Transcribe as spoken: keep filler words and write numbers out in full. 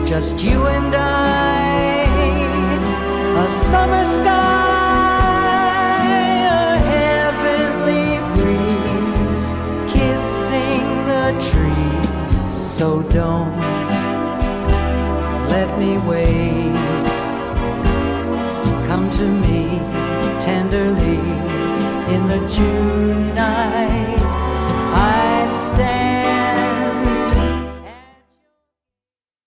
just you and I, a summer sky, a heavenly breeze, kissing the trees. So don't let me wait. Come to me tenderly in the June night.